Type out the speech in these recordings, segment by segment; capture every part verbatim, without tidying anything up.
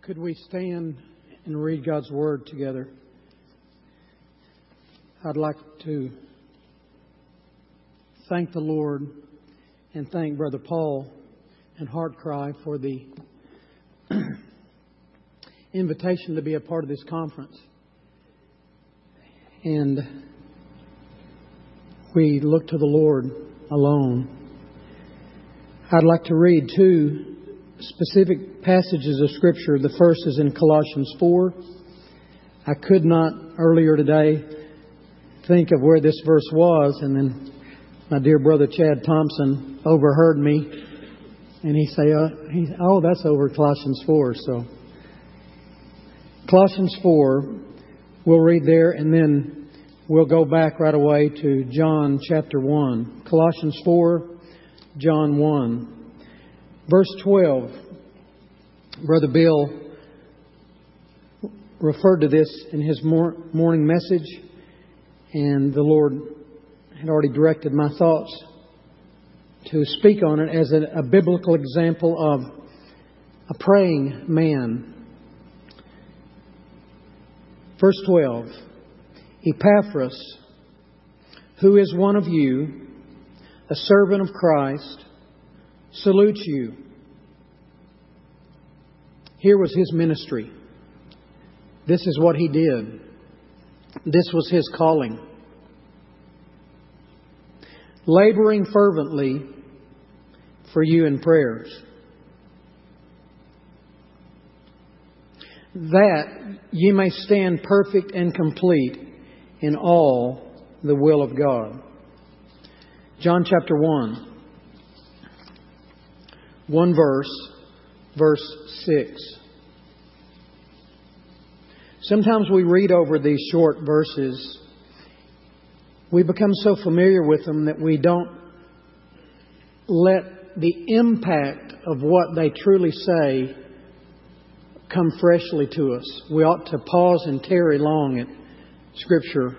Could we stand and read God's Word together? I'd like to thank the Lord and thank Brother Paul and Heartcry for the invitation to be a part of this conference. And we look to the Lord alone. I'd like to read two specific passages of Scripture. The first is in Colossians four. I could not earlier today think of where this verse was, and then my dear brother Chad Thompson overheard me, and he say, uh, he, "Oh, that's over Colossians four." So Colossians four, we'll read there, and then we'll go back right away to John chapter one. Colossians four, John one. Verse twelve, Brother Bill referred to this in his morning message, and the Lord had already directed my thoughts to speak on it as a, a biblical example of a praying man. Verse twelve, Epaphras, who is one of you, a servant of Christ, salutes you. Here was his ministry. This is what he did. This was his calling. Laboring fervently for you in prayers, that ye may stand perfect and complete in all the will of God. John chapter one. One verse, verse six. Sometimes we read over these short verses. We become so familiar with them that we don't let the impact of what they truly say come freshly to us. We ought to pause and tarry long at Scripture.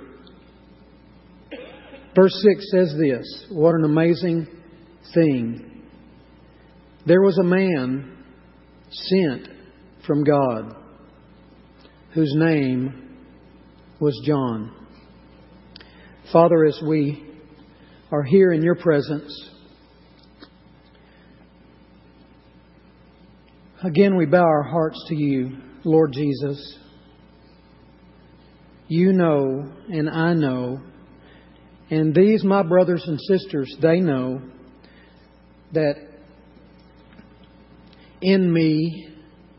Verse six says this. What an amazing thing. There was a man sent from God whose name was John. Father, as we are here in your presence, again we bow our hearts to you, Lord Jesus. You know and I know, and these my brothers and sisters, they know that in me,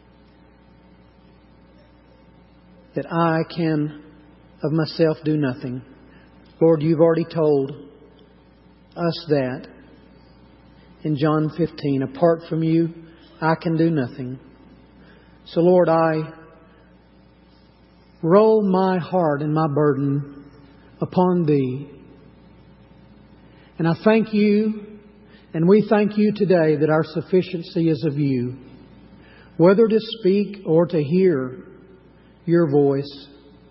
that I can of myself do nothing. Lord, you've already told us that in John fifteen. Apart from you, I can do nothing. So Lord, I roll my heart and my burden upon Thee. And I thank you, and we thank you today that our sufficiency is of you. Whether to speak or to hear your voice.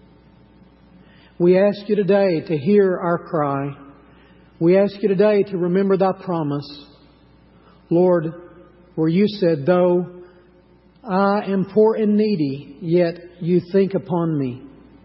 We ask you today to hear our cry. We ask you today to remember thy promise. Lord, where you said, though I am poor and needy, yet you think upon me.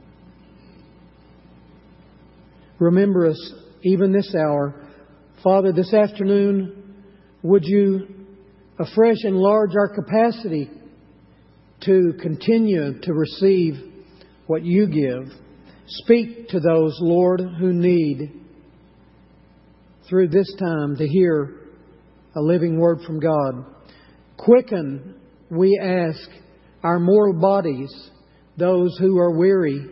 Remember us even this hour. Father, this afternoon, would you afresh enlarge our capacity to continue to receive what you give. Speak to those, Lord, who need through this time to hear a living word from God. Quicken, we ask, our mortal bodies, those who are weary,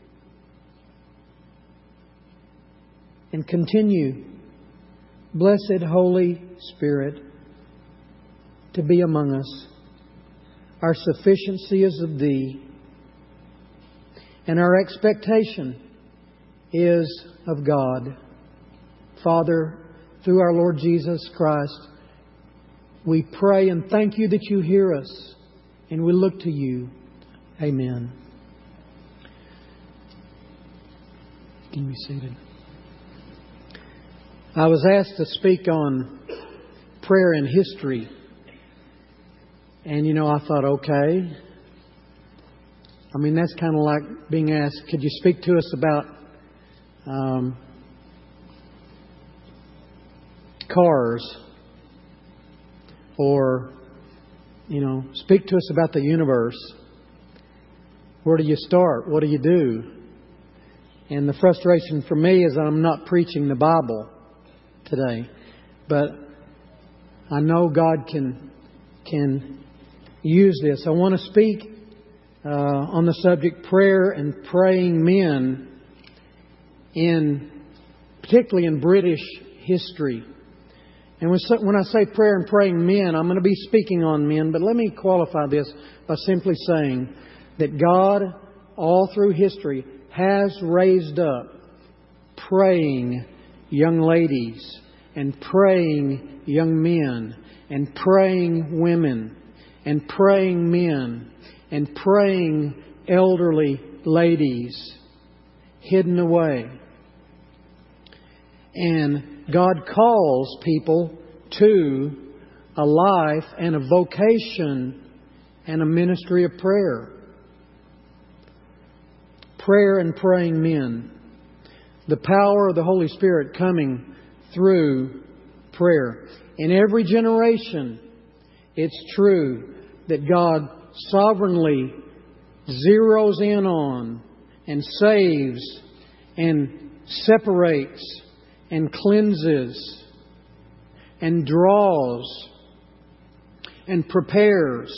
and continue, blessed Holy Spirit, to be among us. Our sufficiency is of Thee, and our expectation is of God. Father, through our Lord Jesus Christ, we pray and thank you that you hear us, and we look to you. Amen. Can you be seated? I was asked to speak on prayer in history. And, you know, I thought, okay, I mean, that's kind of like being asked, could you speak to us about um, cars? Or, you know, speak to us about the universe. Where do you start? What do you do? And the frustration for me is I'm not preaching the Bible today. But I know God can can use this. I want to speak uh, on the subject prayer and praying men, in particularly in British history. And when I say prayer and praying men, I'm going to be speaking on men. But let me qualify this by simply saying that God, all through history, has raised up praying young ladies and praying young men and praying women and praying men and praying elderly ladies hidden away. And God calls people to a life and a vocation and a ministry of prayer. Prayer and praying men. The power of the Holy Spirit coming through prayer. In every generation, it's true that God sovereignly zeroes in on and saves and separates and cleanses and draws and prepares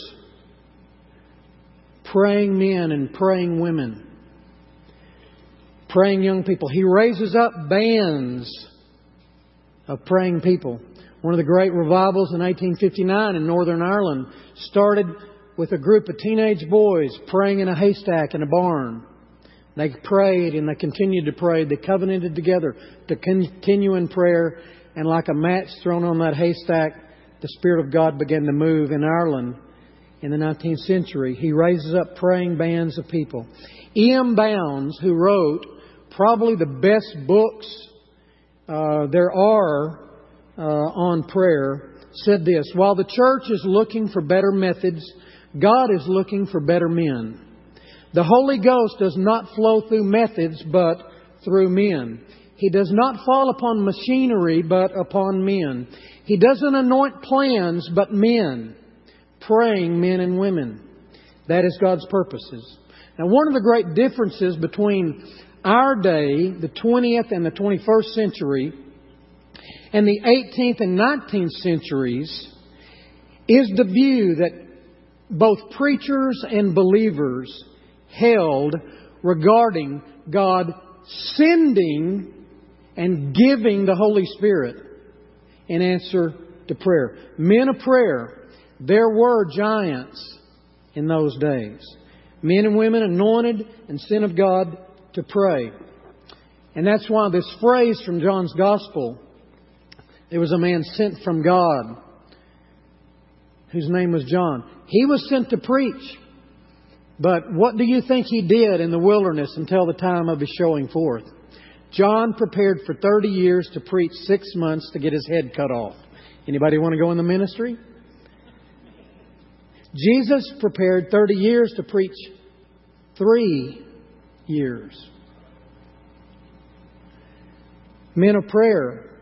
praying men and praying women, praying young people. He raises up bands of praying people. One of the great revivals in eighteen fifty-nine in Northern Ireland started with a group of teenage boys praying in a haystack in a barn. They prayed and they continued to pray. They covenanted together to continue in prayer. And like a match thrown on that haystack, the Spirit of God began to move in Ireland in the nineteenth century. He raises up praying bands of people. E M Bounds, who wrote probably the best books uh, there are uh, on prayer, said this: while the church is looking for better methods, God is looking for better men. The Holy Ghost does not flow through methods, but through men. He does not fall upon machinery, but upon men. He doesn't anoint plans, but men. Praying men and women. That is God's purposes. Now, one of the great differences between our day, the twentieth and the twenty-first century, and the eighteenth and nineteenth centuries, is the view that both preachers and believers held regarding God sending and giving the Holy Spirit in answer to prayer. Men of prayer, there were giants in those days. Men and women anointed and sent of God to pray. And that's why this phrase from John's Gospel, there was a man sent from God whose name was John. He was sent to preach. But what do you think he did in the wilderness until the time of his showing forth? John prepared for thirty years to preach six months to get his head cut off. Anybody want to go in the ministry? Jesus prepared thirty years to preach three years. Men of prayer.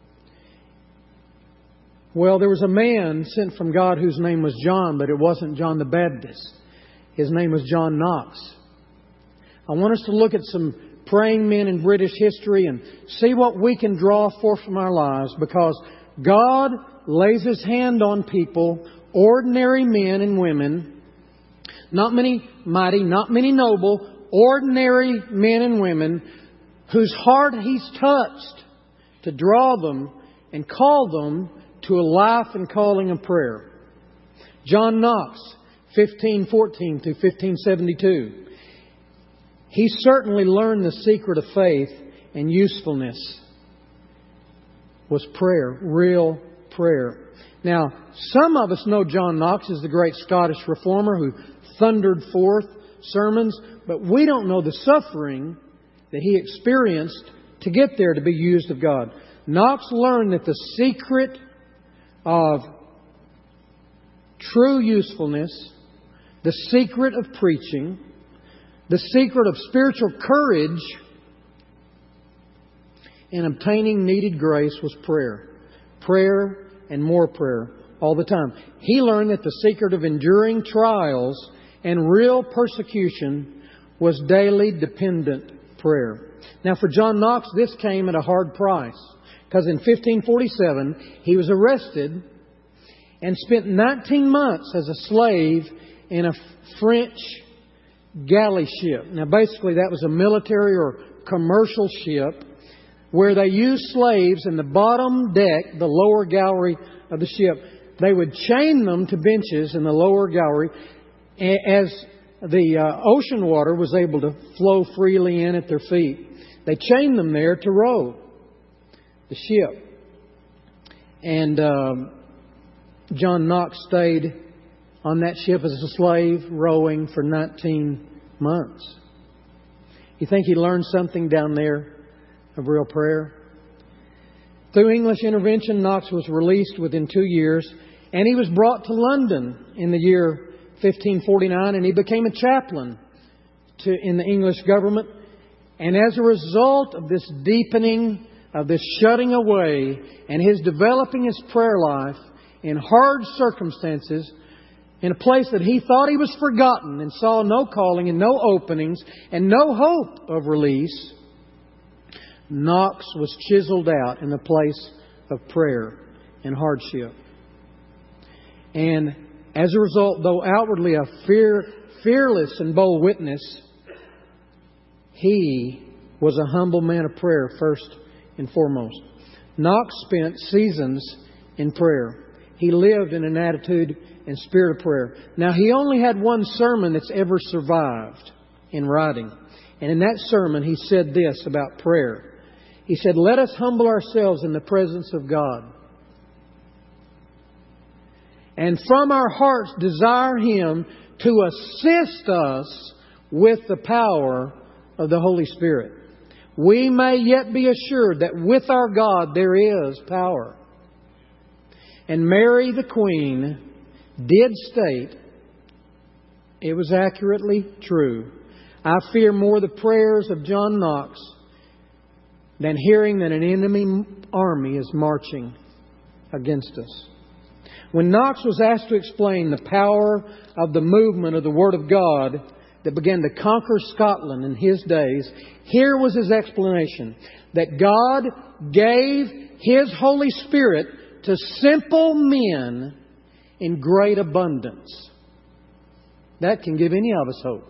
Well, there was a man sent from God whose name was John, but it wasn't John the Baptist. His name was John Knox. I want us to look at some praying men in British history and see what we can draw forth from our lives, because God lays His hand on people, ordinary men and women, not many mighty, not many noble, ordinary men and women whose heart He's touched to draw them and call them to a life and calling of prayer. John Knox, fifteen fourteen through fifteen seventy-two. He certainly learned the secret of faith and usefulness was prayer, real prayer. Now, some of us know John Knox as the great Scottish reformer who thundered forth sermons, but we don't know the suffering that he experienced to get there to be used of God. Knox learned that the secret of true usefulness, the secret of preaching, The secret of spiritual courage in obtaining needed grace was prayer. Prayer and more prayer all the time. He learned that the secret of enduring trials and real persecution was daily dependent prayer. Now for John Knox, this came at a hard price. Because in fifteen forty-seven, he was arrested and spent nineteen months as a slave in a French galley ship. Now basically that was a military or commercial ship where they used slaves in the bottom deck, the lower gallery of the ship. They would chain them to benches in the lower gallery as the uh, ocean water was able to flow freely in at their feet. They chained them there to row the ship. And um, John Knox stayed on that ship as a slave, rowing for nineteen months. You think he learned something down there of real prayer? Through English intervention, Knox was released within two years, and he was brought to London in the year fifteen forty-nine, and he became a chaplain to, in the English government. And as a result of this deepening, of this shutting away, and his developing his prayer life in hard circumstances, in a place that he thought he was forgotten and saw no calling and no openings and no hope of release, Knox was chiseled out in the place of prayer and hardship. And as a result, though outwardly a fear, fearless and bold witness, he was a humble man of prayer first and foremost. Knox spent seasons in prayer. He lived in an attitude and spirit of prayer. Now, he only had one sermon that's ever survived in writing. And in that sermon, he said this about prayer. He said, "Let us humble ourselves in the presence of God, and from our hearts desire Him to assist us with the power of the Holy Spirit. We may yet be assured that with our God there is power." And Mary the Queen did state, it was accurately true, "I fear more the prayers of John Knox than hearing that an enemy army is marching against us." When Knox was asked to explain the power of the movement of the Word of God that began to conquer Scotland in his days, here was his explanation: that God gave His Holy Spirit to simple men in great abundance. That can give any of us hope.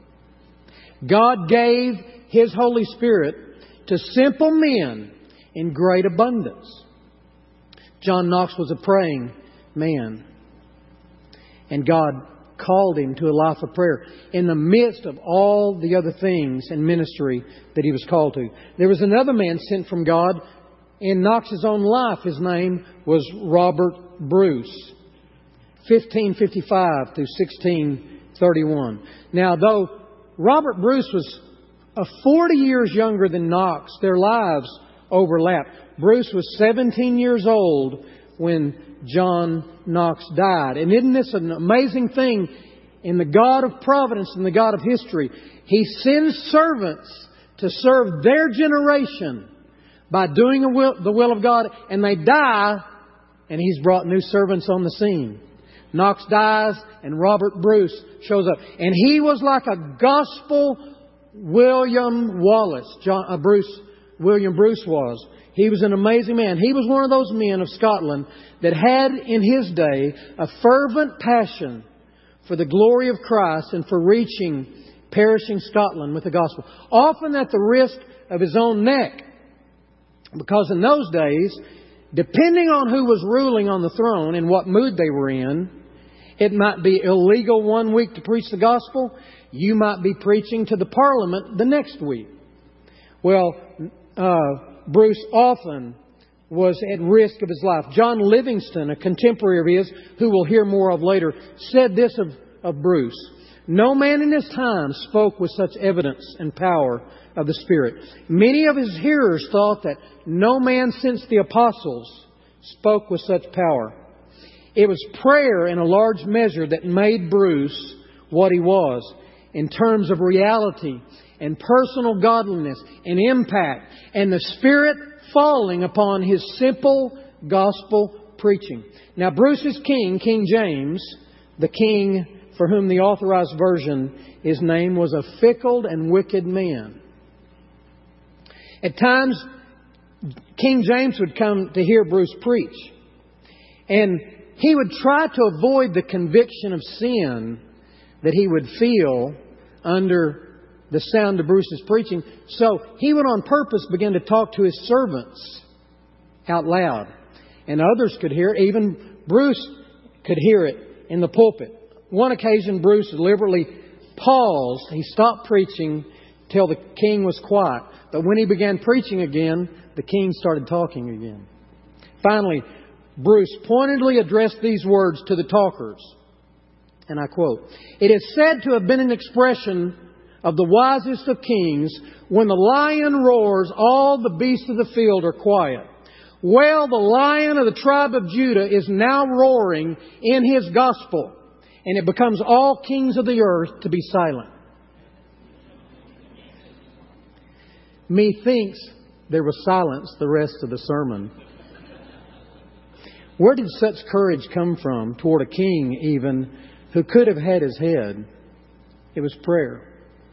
God gave His Holy Spirit to simple men in great abundance. John Knox was a praying man, and God called him to a life of prayer in the midst of all the other things in ministry that he was called to. There was another man sent from God in Knox's own life. His name was Robert Bruce, fifteen fifty-five through sixteen thirty-one. Now, though Robert Bruce was uh, forty years younger than Knox, their lives overlapped. Bruce was seventeen years old when John Knox died. And isn't this an amazing thing in the God of providence and the God of history? He sends servants to serve their generation by doing the will, the will of God, and they die, and He's brought new servants on the scene. Knox dies, and Robert Bruce shows up. And he was like a gospel William Wallace. John, uh, Bruce, William Bruce was. He was an amazing man. He was one of those men of Scotland that had in his day a fervent passion for the glory of Christ and for reaching perishing Scotland with the gospel, often at the risk of his own neck. Because in those days, depending on who was ruling on the throne and what mood they were in, it might be illegal one week to preach the gospel. You might be preaching to the Parliament the next week. Well, uh, Bruce often was at risk of his life. John Livingston, a contemporary of his, who we'll hear more of later, said this of, of Bruce: "No man in his time spoke with such evidence and power of the Spirit. Many of his hearers thought that no man since the apostles spoke with such power. It was prayer in a large measure that made Bruce what he was. in terms of reality and personal godliness and impact, and the Spirit falling upon His simple gospel preaching. Now, Bruce's king, King James, the king for whom the Authorized Version is named, was a fickle and wicked man. At times, King James would come to hear Bruce preach, and he would try to avoid the conviction of sin that he would feel under the sound of Bruce's preaching. So he would on purpose begin to talk to his servants out loud. And others could hear it. Even Bruce could hear it in the pulpit. One occasion, Bruce deliberately paused. He stopped preaching till the king was quiet. But when he began preaching again, the king started talking again. Finally, Bruce pointedly addressed these words to the talkers. And I quote, "It is said to have been an expression of the wisest of kings, when the lion roars, all the beasts of the field are quiet. Well, the Lion of the tribe of Judah is now roaring in His gospel, and it becomes all kings of the earth to be silent." Methinks there was silence the rest of the sermon. Where did such courage come from toward a king even who could have had his head? It was prayer.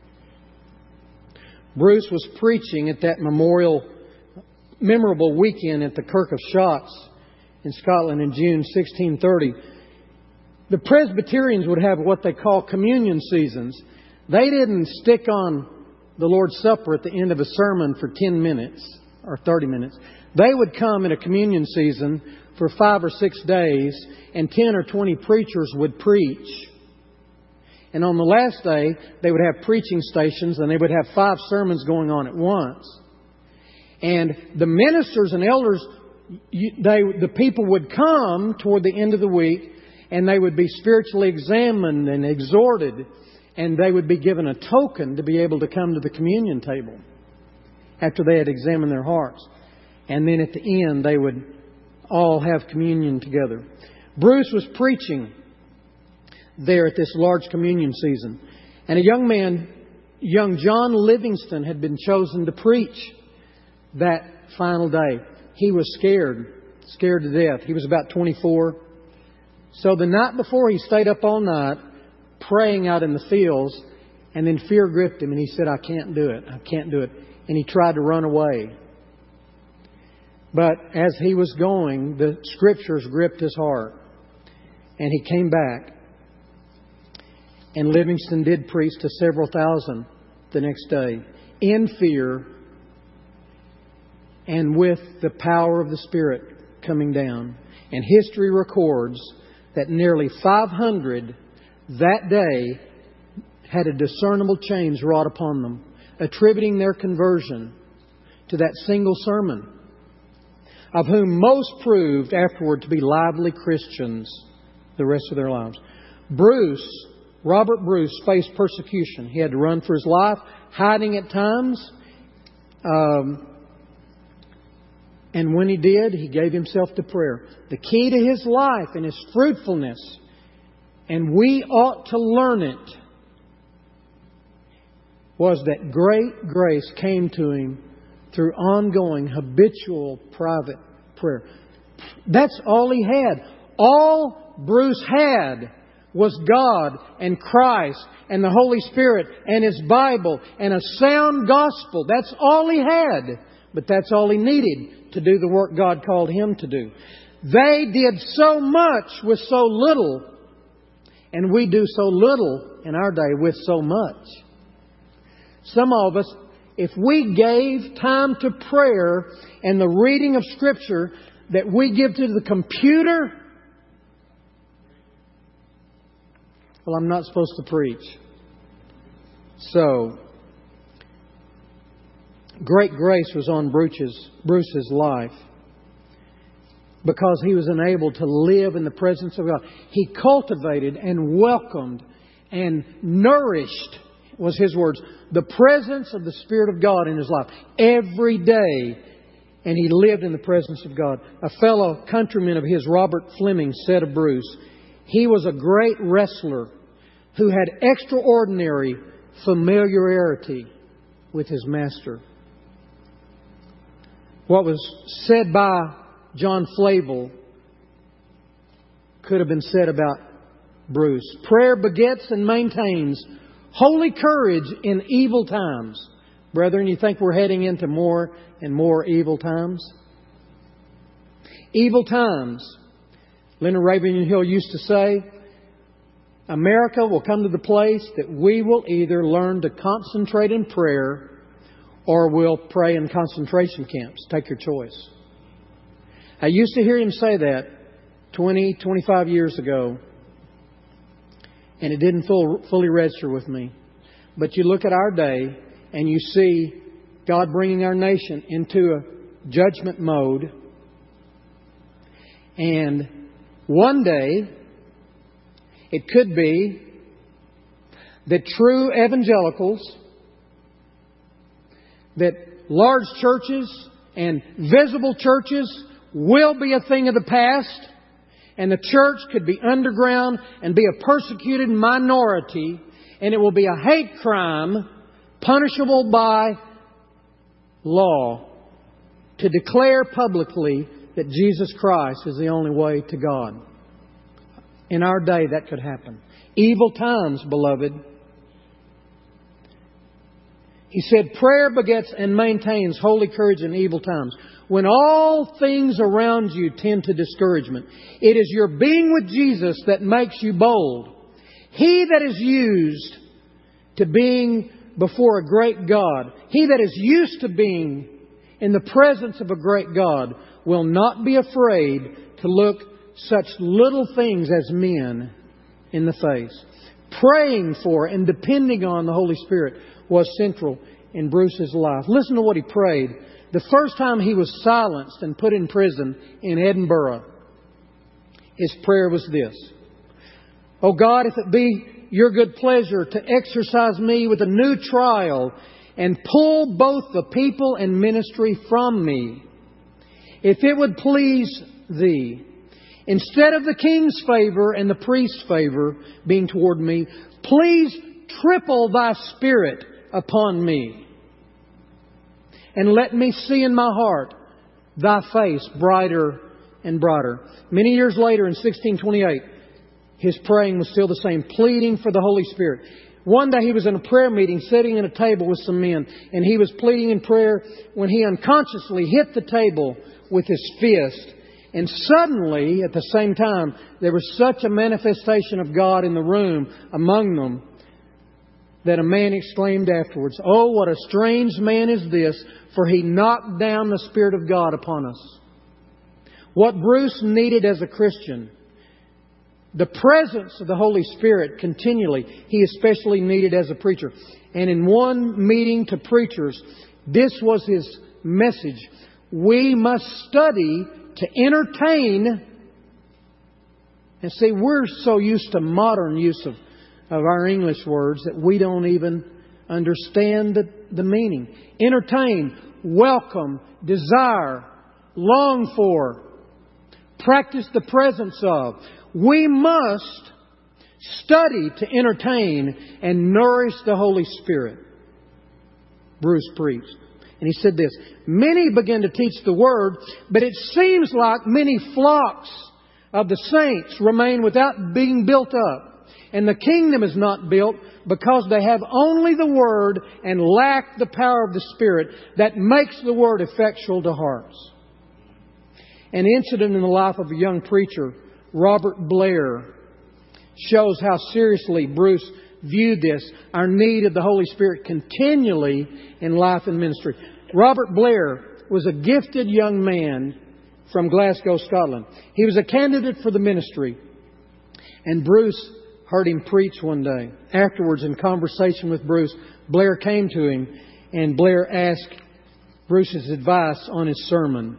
Bruce was preaching at that memorial, memorable weekend at the Kirk of Shotts in Scotland in June sixteen thirty. The Presbyterians would have what they call communion seasons. They didn't stick on the Lord's Supper at the end of a sermon for ten minutes or thirty minutes. They would come in a communion season for five or six days, and ten or twenty preachers would preach. And on the last day, they would have preaching stations, and they would have five sermons going on at once. And the ministers and elders, they, the people would come toward the end of the week, and they would be spiritually examined and exhorted, and they would be given a token to be able to come to the communion table after they had examined their hearts. And then at the end, they would all have communion together. Bruce was preaching there at this large communion season. And a young man, young John Livingston, had been chosen to preach that final day. He was scared, scared to death. He was about twenty-four. So the night before, he stayed up all night praying out in the fields, and then fear gripped him, and he said, "I can't do it. I can't do it." And he tried to run away. But as he was going, the Scriptures gripped his heart, and he came back. And Livingston did preach to several thousand the next day in fear and with the power of the Spirit coming down. And history records that nearly five hundred that day had a discernible change wrought upon them, attributing their conversion to that single sermon, of whom most proved afterward to be lively Christians the rest of their lives. Bruce, Robert Bruce, faced persecution. He had to run for his life, hiding at times. Um, and when he did, he gave himself to prayer. The key to his life and his fruitfulness, and we ought to learn it, was that great grace came to him through ongoing, habitual, private prayer. That's all he had. All Bruce had was God and Christ and the Holy Spirit and His Bible and a sound gospel. That's all he had. But that's all he needed to do the work God called him to do. They did so much with so little, and we do so little in our day with so much. Some of us, if we gave time to prayer and the reading of Scripture that we give to the computer, well, I'm not supposed to preach. So, great grace was on Bruce's, Bruce's life because he was enabled to live in the presence of God. He cultivated and welcomed and nourished, was his words, the presence of the Spirit of God in his life every day. And he lived in the presence of God. A fellow countryman of his, Robert Fleming, said of Bruce, "He was a great wrestler who had extraordinary familiarity with his master. What was said by John Flavel could have been said about Bruce. Prayer begets and maintains holy courage in evil times. Brethren, you think we're heading into more and more evil times? Evil times. Leonard Ravenhill used to say, America will come to the place that we will either learn to concentrate in prayer or we'll pray in concentration camps. Take your choice. I used to hear him say that twenty, twenty-five years ago, and it didn't full, fully register with me. But you look at our day and you see God bringing our nation into a judgment mode. And one day, it could be that true evangelicals, that large churches and visible churches will be a thing of the past, and the church could be underground and be a persecuted minority, and it will be a hate crime punishable by law to declare publicly that Jesus Christ is the only way to God. In our day, that could happen. Evil times, beloved. He said, prayer begets and maintains holy courage in evil times. When all things around you tend to discouragement, it is your being with Jesus that makes you bold. He that is used to being before a great God, he that is used to being in the presence of a great God, will not be afraid to look such little things as men in the face. Praying for and depending on the Holy Spirit was central in Bruce's life. Listen to what he prayed. The first time he was silenced and put in prison in Edinburgh, his prayer was this: "O God, if it be your good pleasure to exercise me with a new trial and pull both the people and ministry from me, if it would please Thee, instead of the king's favour and the priest's favour being toward me, please triple Thy Spirit upon me, and let me see in my heart Thy face brighter and brighter." Many years later, in sixteen twenty-eight, his praying was still the same, pleading for the Holy Spirit. One day he was in a prayer meeting, sitting at a table with some men, and he was pleading in prayer when he unconsciously hit the table with his fist. And suddenly, at the same time, there was such a manifestation of God in the room among them that a man exclaimed afterwards, "Oh, what a strange man is this, for he knocked down the Spirit of God upon us." What Bruce needed as a Christian, the presence of the Holy Spirit continually, he especially needed as a preacher. And in one meeting to preachers, this was his message: we must study to entertain. And see, we're so used to modern use of, of our English words that we don't even understand the, the meaning. Entertain, welcome, desire, long for, practice the presence of. We must study to entertain and nourish the Holy Spirit. Bruce preached. And he said this: "Many begin to teach the Word, but it seems like many flocks of the saints remain without being built up. And the kingdom is not built because they have only the Word and lack the power of the Spirit that makes the Word effectual to hearts." An incident in the life of a young preacher, Robert Blair, shows how seriously Bruce viewed this, our need of the Holy Spirit continually in life and ministry. Robert Blair was a gifted young man from Glasgow, Scotland. He was a candidate for the ministry. And Bruce heard him preach one day. Afterwards, in conversation with Bruce, Blair came to him and Blair asked Bruce's advice on his sermon.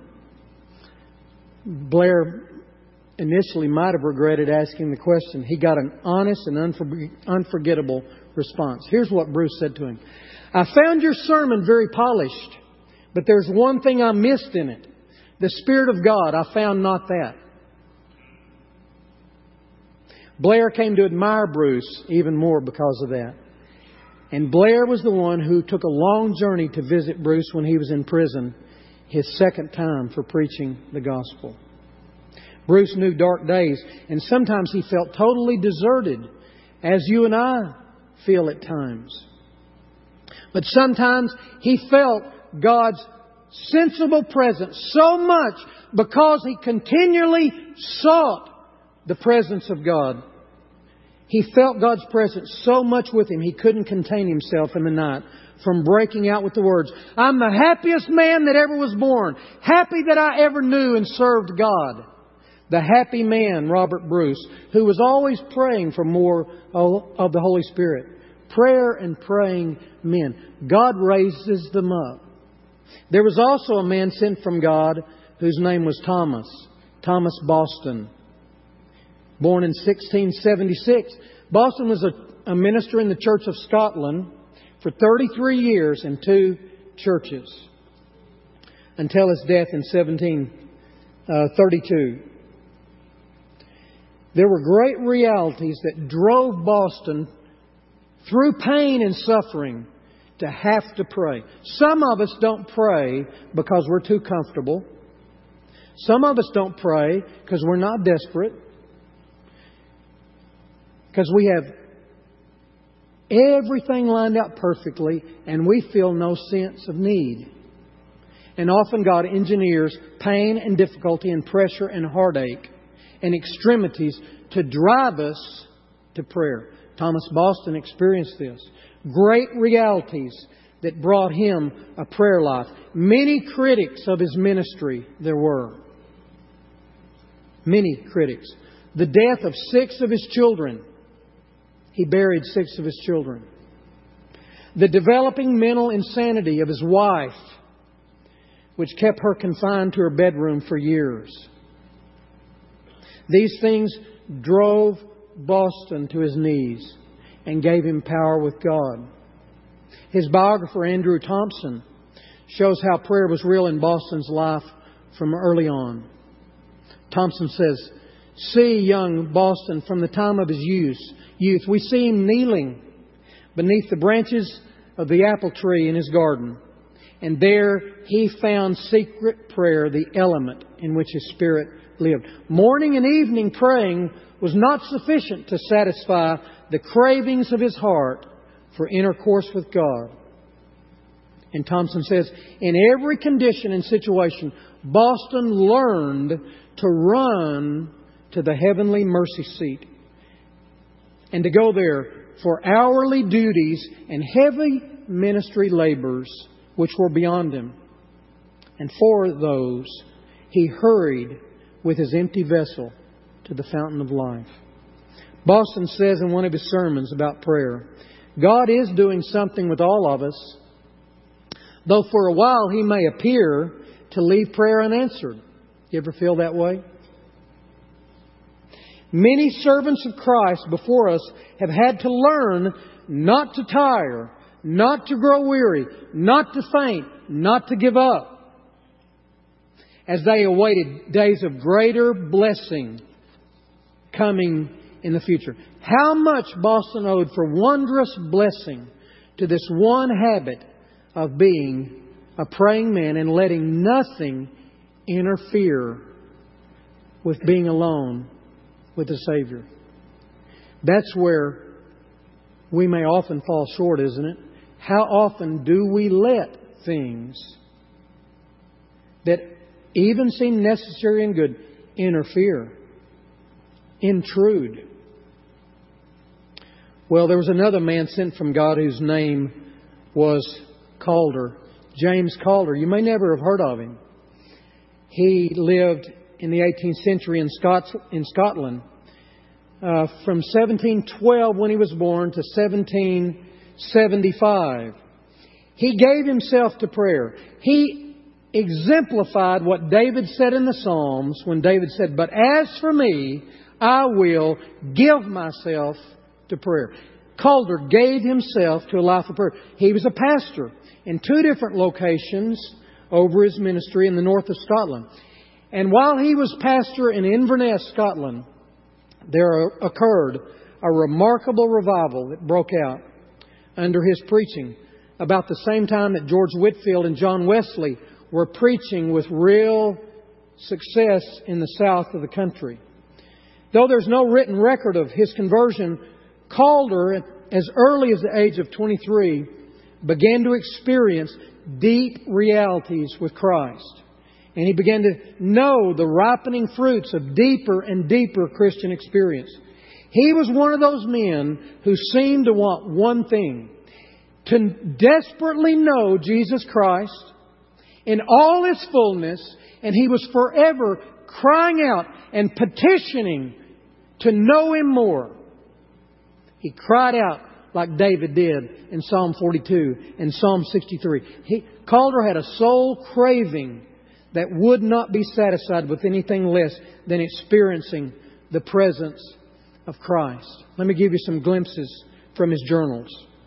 Blair initially might have regretted asking the question. He got an honest and unfor- unforgettable response. Here's what Bruce said to him: "I found your sermon very polished, but there's one thing I missed in it. The Spirit of God, I found not that." Blair came to admire Bruce even more because of that. And Blair was the one who took a long journey to visit Bruce when he was in prison, his second time for preaching the gospel. Bruce knew dark days, and sometimes he felt totally deserted, as you and I feel at times. But sometimes he felt God's sensible presence so much because he continually sought the presence of God. He felt God's presence so much with him, he couldn't contain himself in the night from breaking out with the words, "I'm the happiest man that ever was born. Happy that I ever knew and served God." The happy man, Robert Bruce, who was always praying for more of the Holy Spirit. Prayer and praying men. God raises them up. There was also a man sent from God whose name was Thomas. Thomas Boston. Born in sixteen seventy-six. Boston was a, a minister in the Church of Scotland for thirty-three years in two churches until his death in seventeen thirty-two. There were great realities that drove Boston through pain and suffering to have to pray. Some of us don't pray because we're too comfortable. Some of us don't pray because we're not desperate. Because we have everything lined out perfectly and we feel no sense of need. And often God engineers pain and difficulty and pressure and heartache and extremities to drive us to prayer. Thomas Boston experienced this. Great realities that brought him a prayer life. Many critics of his ministry there were. Many critics. The death of six of his children. He buried six of his children. The developing mental insanity of his wife, which kept her confined to her bedroom for years. These things drove Boston to his knees and gave him power with God. His biographer, Andrew Thompson, shows how prayer was real in Boston's life from early on. Thompson says, "See young Boston from the time of his youth. Youth, we see him kneeling beneath the branches of the apple tree in his garden. And there he found secret prayer, the element in which his spirit lived. Morning and evening praying was not sufficient to satisfy the cravings of his heart for intercourse with God." And Thompson says, in every condition and situation, Boston learned to run to the heavenly mercy seat and to go there for hourly duties and heavy ministry labors which were beyond him. And for those, he hurried with his empty vessel to the fountain of life. Boston says in one of his sermons about prayer, God is doing something with all of us, though for a while He may appear to leave prayer unanswered. You ever feel that way? Many servants of Christ before us have had to learn not to tire, not to grow weary, not to faint, not to give up, as they awaited days of greater blessing coming in the future. How much Boston owed for wondrous blessing to this one habit of being a praying man and letting nothing interfere with being alone with the Savior. That's where we may often fall short, isn't it? How often do we let things that even seem necessary and good interfere, intrude? Well, there was another man sent from God whose name was Calder. James Calder. You may never have heard of him. He lived in the eighteenth century in, Scots- in Scotland. Uh, from seventeen twelve when he was born to seventeen seventy-five. He gave himself to prayer. He exemplified what David said in the Psalms when David said, "But as for me, I will give myself to prayer." Calder gave himself to a life of prayer. He was a pastor in two different locations over his ministry in the north of Scotland. And while he was pastor in Inverness, Scotland, there occurred a remarkable revival that broke out under his preaching, about the same time that George Whitefield and John Wesley were preaching with real success in the south of the country. Though there's no written record of his conversion, Calder, as early as the age of twenty-three, began to experience deep realities with Christ. And he began to know the ripening fruits of deeper and deeper Christian experience. He was one of those men who seemed to want one thing: to desperately know Jesus Christ in all His fullness, and he was forever crying out and petitioning to know Him more. He cried out like David did in Psalm forty-two and Psalm sixty-three. He, Calder had a soul craving that would not be satisfied with anything less than experiencing the presence of Christ. Let me give you some glimpses from his journals.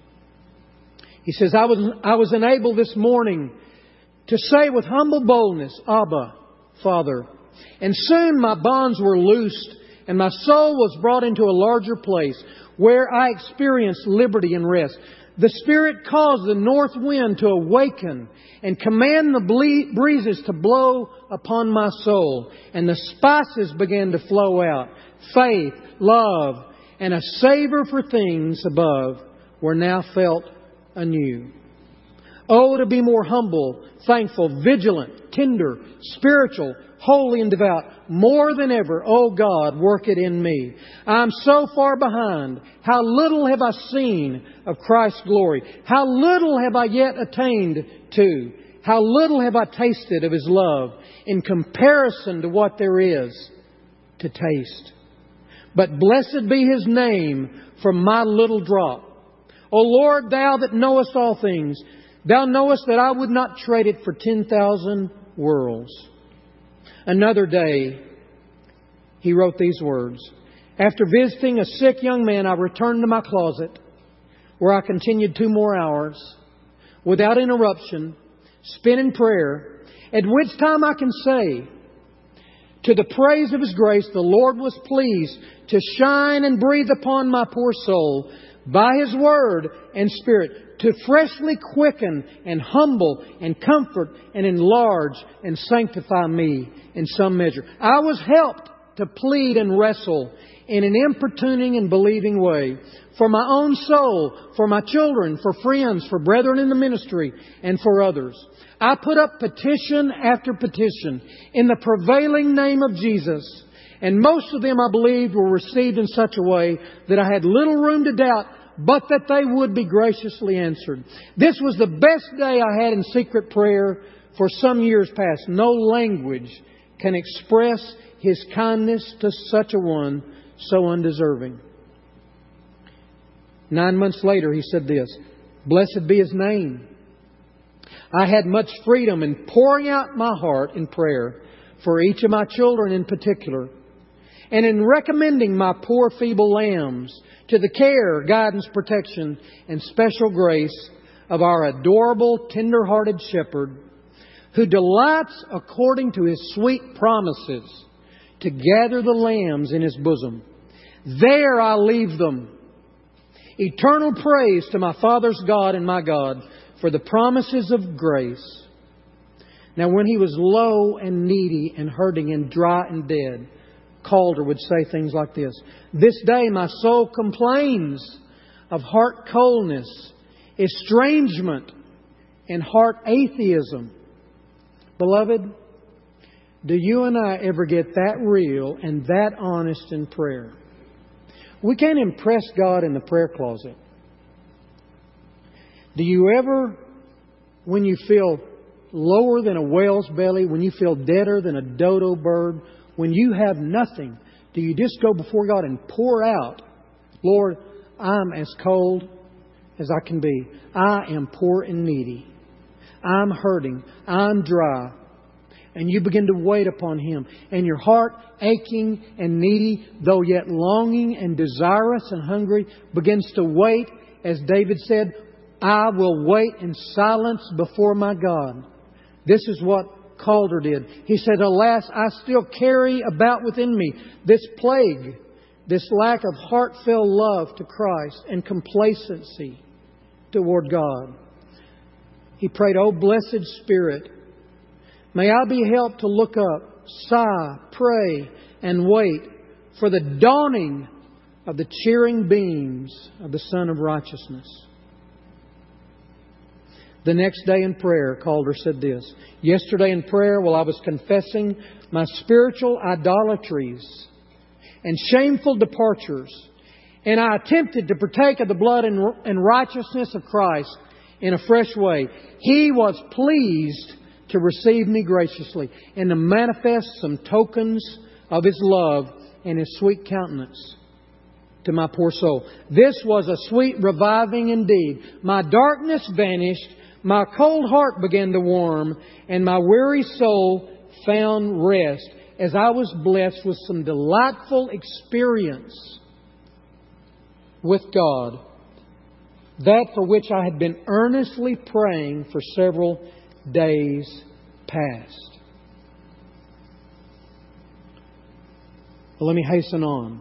He says, I was, I was enabled this morning to say with humble boldness, Abba, Father. And soon my bonds were loosed and my soul was brought into a larger place where I experienced liberty and rest. The Spirit caused the north wind to awaken and command the ble- breezes to blow upon my soul. And the spices began to flow out. Faith, love, and a savor for things above were now felt anew. Oh, to be more humble, thankful, vigilant, tender, spiritual, holy and devout, more than ever. Oh God, work it in me. I'm so far behind. How little have I seen of Christ's glory. How little have I yet attained to. How little have I tasted of His love in comparison to what there is to taste. But blessed be His name from my little drop. O Lord, Thou that knowest all things, Thou knowest that I would not trade it for ten thousand worlds. Another day, he wrote these words. After visiting a sick young man, I returned to my closet, where I continued two more hours, without interruption, spent in prayer, at which time I can say, to the praise of His grace, the Lord was pleased to shine and breathe upon my poor soul by His Word and Spirit, to freshly quicken and humble and comfort and enlarge and sanctify me in some measure. I was helped to plead and wrestle in an importuning and believing way for my own soul, for my children, for friends, for brethren in the ministry, and for others. I put up petition after petition in the prevailing name of Jesus, and most of them, I believed, were received in such a way that I had little room to doubt but that they would be graciously answered. This was the best day I had in secret prayer for some years past. No language can express His kindness to such a one so undeserving. Nine months later, he said this, blessed be His name. I had much freedom in pouring out my heart in prayer for each of my children in particular, and in recommending my poor feeble lambs to the care, guidance, protection, and special grace of our adorable, tender-hearted shepherd, who delights according to His sweet promises to gather the lambs in His bosom. There I leave them. Eternal praise to my Father's God and my God for the promises of grace. Now, when he was low and needy and hurting and dry and dead, Calder would say things like this. This day my soul complains of heart coldness, estrangement, and heart atheism. Beloved, do you and I ever get that real and that honest in prayer? We can't impress God in the prayer closet. Do you ever, when you feel lower than a whale's belly, when you feel deader than a dodo bird, when you have nothing, do you just go before God and pour out, Lord, I'm as cold as I can be. I am poor and needy. I'm hurting. I'm dry. And you begin to wait upon Him. And your heart, aching and needy, though yet longing and desirous and hungry, begins to wait. As David said, I will wait in silence before my God. This is what Calder did. He said, alas, I still carry about within me this plague, this lack of heartfelt love to Christ and complacency toward God. He prayed, "O blessed Spirit, may I be helped to look up, sigh, pray, and wait for the dawning of the cheering beams of the Sun of Righteousness." The next day in prayer, Calder said this, "Yesterday in prayer, while I was confessing my spiritual idolatries and shameful departures, and I attempted to partake of the blood and righteousness of Christ in a fresh way, He was pleased to receive me graciously and to manifest some tokens of His love and His sweet countenance to my poor soul. This was a sweet reviving indeed. My darkness vanished, my cold heart began to warm, and my weary soul found rest as I was blessed with some delightful experience with God, that for which I had been earnestly praying for several days past." Well, let me hasten on.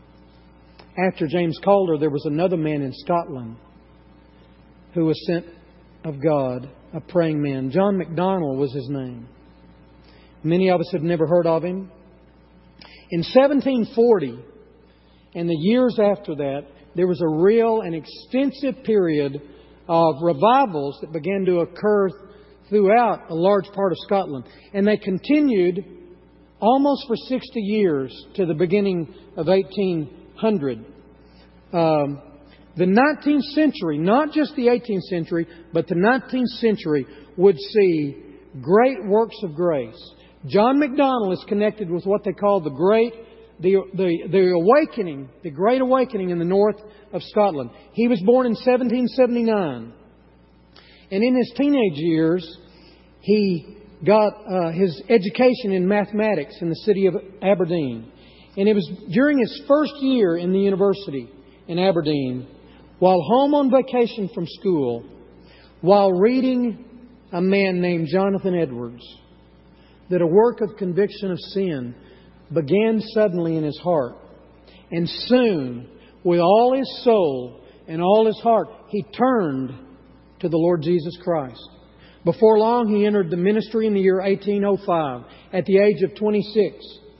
After James Calder, there was another man in Scotland who was sent of God, a praying man. John MacDonald was his name. Many of us have never heard of him. In seventeen forty, and the years after that, there was a real and extensive period of revivals that began to occur throughout a large part of Scotland. And they continued almost for sixty years to the beginning of eighteen hundred. Um, the nineteenth century, not just the eighteenth century, but the nineteenth century would see great works of grace. John MacDonald is connected with what they call the Great, the, the, the Awakening, the Great Awakening in the north of Scotland. He was born in seventeen seventy-nine. And in his teenage years, he got uh, his education in mathematics in the city of Aberdeen. And it was during his first year in the university in Aberdeen, while home on vacation from school, while reading a man named Jonathan Edwards, that a work of conviction of sin began suddenly in his heart. And soon, with all his soul and all his heart, he turned to the Lord Jesus Christ. Before long, he entered the ministry in the year eighteen oh five at the age of twenty-six.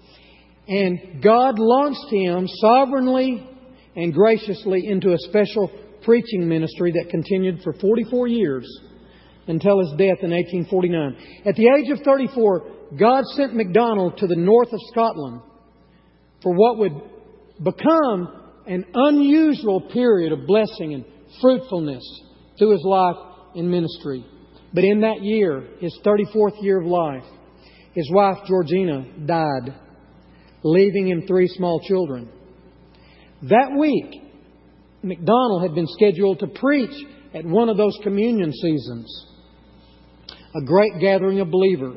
And God launched him sovereignly and graciously into a special preaching ministry that continued for forty-four years until his death in eighteen forty-nine. At the age of thirty-four, God sent MacDonald to the north of Scotland for what would become an unusual period of blessing and fruitfulness through his life in ministry. But in that year, his thirty-fourth year of life, his wife Georgina died, leaving him three small children. That week, MacDonald had been scheduled to preach at one of those communion seasons, a great gathering of believers.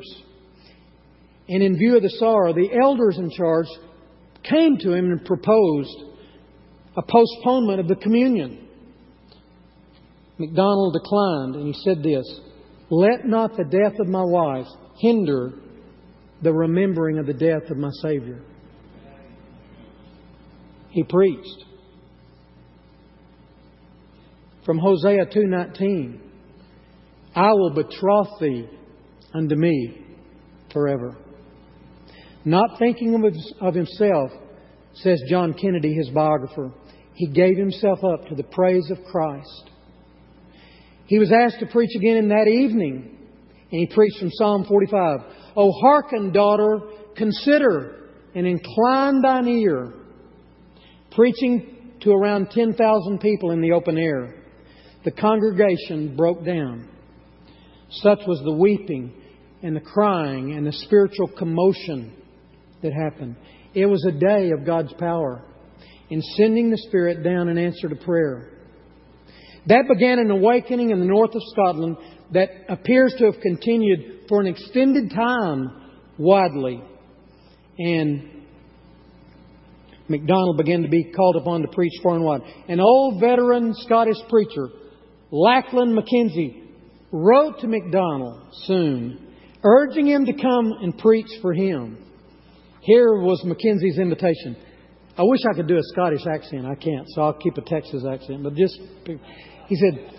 And in view of the sorrow, the elders in charge came to him and proposed a postponement of the communion. MacDonald declined, and he said this, "Let not the death of my wife hinder the remembering of the death of my Savior." He preached from Hosea two nineteen, "I will betroth thee unto me forever." Not thinking of, his, of himself, says John Kennedy, his biographer, he gave himself up to the praise of Christ. He was asked to preach again in that evening, and he preached from Psalm forty-five. "O hearken, daughter, consider, and incline thine ear." Preaching to around ten thousand people in the open air. The congregation broke down. Such was the weeping and the crying and the spiritual commotion that happened. It was a day of God's power in sending the Spirit down in answer to prayer. That began an awakening in the north of Scotland that appears to have continued for an extended time widely. And MacDonald began to be called upon to preach far and wide. An old veteran Scottish preacher, Lachlan Mackenzie, wrote to MacDonald soon, urging him to come and preach for him. Here was Mackenzie's invitation. I wish I could do a Scottish accent. I can't, so I'll keep a Texas accent. But just, he said,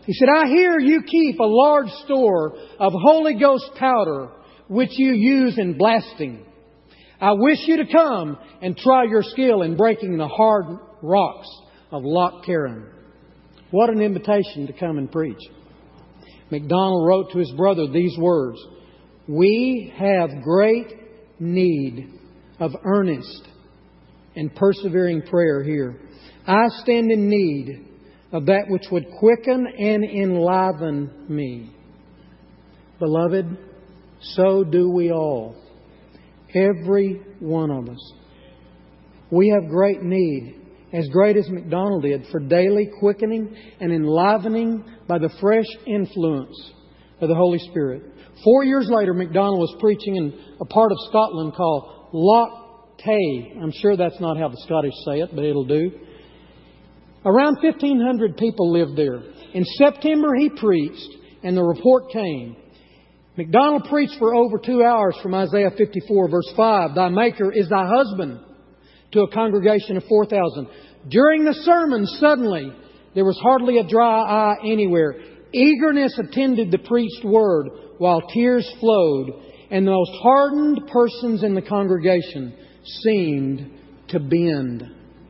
He said, I hear you keep a large store of Holy Ghost powder, which you use in blasting. I wish you to come and try your skill in breaking the hard rocks of Loch Carron. What an invitation to come and preach. MacDonald wrote to his brother these words, we have great need of earnest and persevering prayer here. I stand in need of that which would quicken and enliven me. Beloved, so do we all. Every one of us. We have great need, as great as MacDonald did, for daily quickening and enlivening by the fresh influence of the Holy Spirit. Four years later, MacDonald was preaching in a part of Scotland called Loch Tay. I'm sure that's not how the Scottish say it, but it'll do. Around fifteen hundred people lived there. In September he preached, and the report came. MacDonald preached for over two hours from Isaiah fifty-four, verse five. Thy Maker is thy husband, to a congregation of four thousand. During the sermon, suddenly, there was hardly a dry eye anywhere. Eagerness attended the preached word, while tears flowed, and the most hardened persons in the congregation seemed to bend.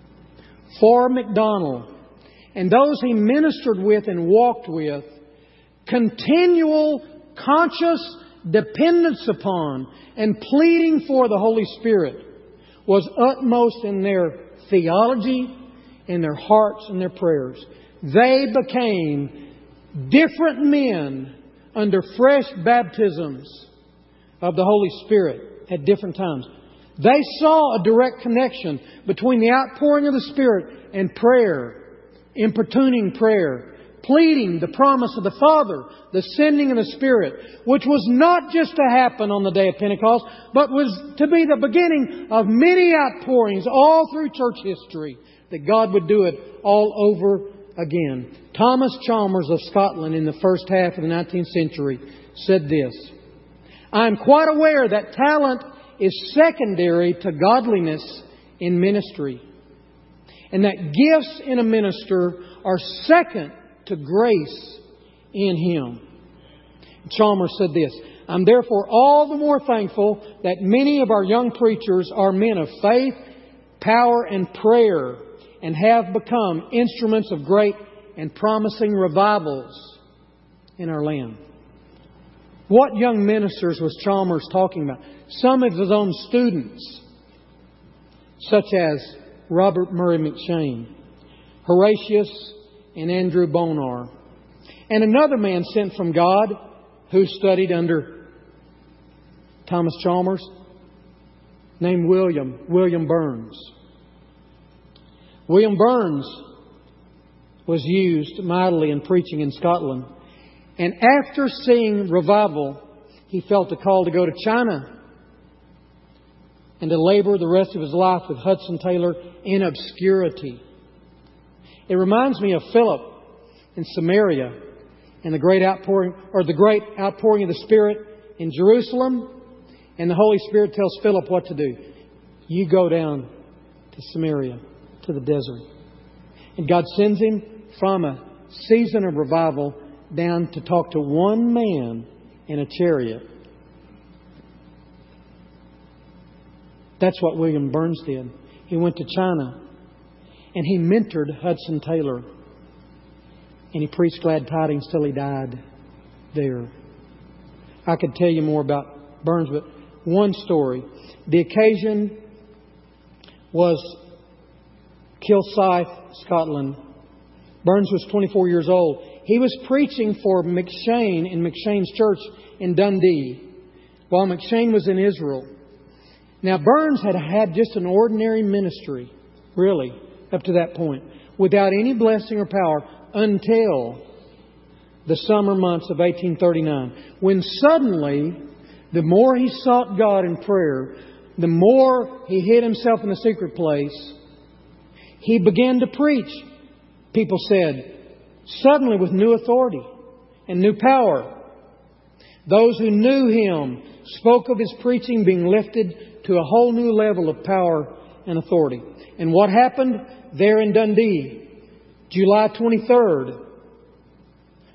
For MacDonald and those he ministered with and walked with, continual conscious dependence upon and pleading for the Holy Spirit was utmost in their theology, in their hearts and their prayers. They became different men under fresh baptisms of the Holy Spirit at different times. They saw a direct connection between the outpouring of the Spirit and prayer, importuning prayer, pleading the promise of the Father, the sending of the Spirit, which was not just to happen on the day of Pentecost, but was to be the beginning of many outpourings all through church history, that God would do it all over again. Thomas Chalmers of Scotland in the first half of the nineteenth century said this, I am quite aware that talent is secondary to godliness in ministry, and that gifts in a minister are second to grace in him. Chalmers said this, I'm therefore all the more thankful that many of our young preachers are men of faith, power, and prayer, and have become instruments of great and promising revivals in our land. What young ministers was Chalmers talking about? Some of his own students, such as Robert Murray McCheyne, Horatius and Andrew Bonar, and another man sent from God who studied under Thomas Chalmers, named William, William Burns. William Burns was used mightily in preaching in Scotland. And after seeing revival, he felt a call to go to China and to labor the rest of his life with Hudson Taylor in obscurity. It reminds me of Philip in Samaria and the great outpouring, or the great outpouring of the Spirit in Jerusalem. And the Holy Spirit tells Philip what to do. You go down to Samaria, to the desert. And God sends him from a season of revival down to talk to one man in a chariot. That's what William Burns did. He went to China and he mentored Hudson Taylor. And he preached glad tidings till he died there. I could tell you more about Burns, but one story. The occasion was Kilsyth, Scotland. Burns was twenty-four years old. He was preaching for McCheyne in McCheyne's church in Dundee while McCheyne was in Israel. Now, Burns had had just an ordinary ministry, really, up to that point, without any blessing or power until the summer months of eighteen thirty-nine, when suddenly, the more he sought God in prayer, the more he hid himself in the secret place, he began to preach. People said, suddenly with new authority and new power. Those who knew him spoke of his preaching being lifted to a whole new level of power and authority. And what happened there in Dundee, July twenty-third,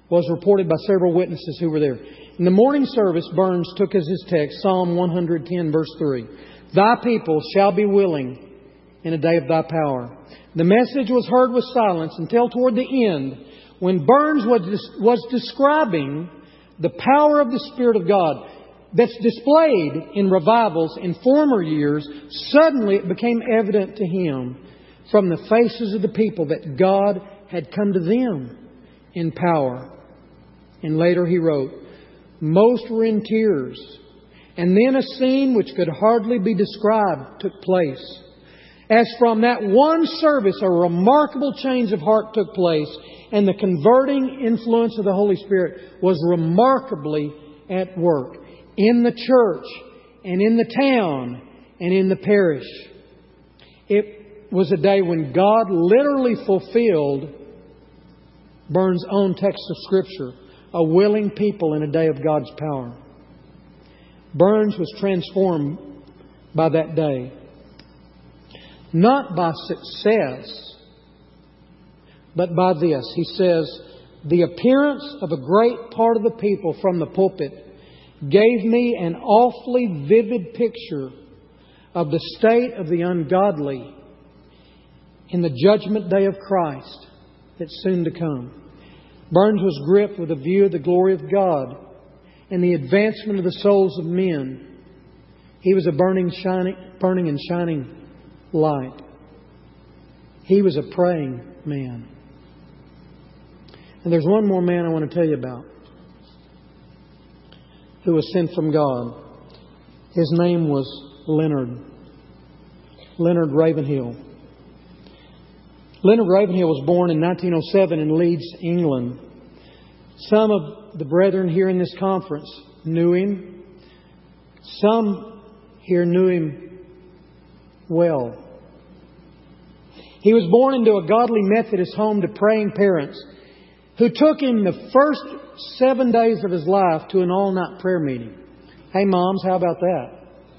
was reported by several witnesses who were there. In the morning service, Burns took as his text Psalm one hundred ten, verse three. Thy people shall be willing in a day of Thy power. The message was heard with silence until toward the end, when Burns was, was describing the power of the Spirit of God that's displayed in revivals in former years. Suddenly it became evident to him from the faces of the people that God had come to them in power. And later he wrote, most were in tears. And then a scene which could hardly be described took place. As from that one service, a remarkable change of heart took place, and the converting influence of the Holy Spirit was remarkably at work in the church and in the town and in the parish. It was a day when God literally fulfilled Burns' own text of Scripture, a willing people in a day of God's power. Burns was transformed by that day. Not by success, but by this. He says, the appearance of a great part of the people from the pulpit gave me an awfully vivid picture of the state of the ungodly in the judgment day of Christ that's soon to come. Burns was gripped with a view of the glory of God and the advancement of the souls of men. He was a burning, shining, burning and shining light. He was a praying man. And there's one more man I want to tell you about who was sent from God. His name was Leonard. Leonard Ravenhill. Leonard Ravenhill was born in nineteen oh seven in Leeds, England. Some of the brethren here in this conference knew him. Some here knew him well. He was born into a godly Methodist home to praying parents who took him the first seven days of his life to an all-night prayer meeting. Hey, moms, how about that?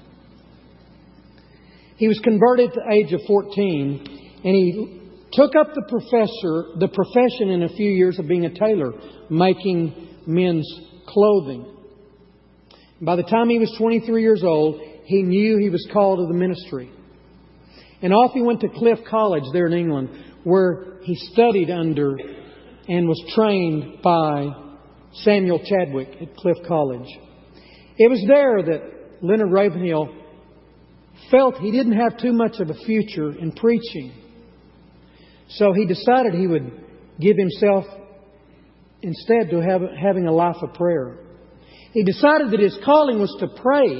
He was converted at the age of fourteen, and he took up the professor, the profession in a few years of being a tailor, making men's clothing. By the time he was twenty-three years old, he knew he was called to the ministry. And off he went to Cliff College there in England, where he studied under and was trained by Samuel Chadwick at Cliff College. It was there that Leonard Ravenhill felt he didn't have too much of a future in preaching. So he decided he would give himself instead to have, having a life of prayer. He decided that his calling was to pray.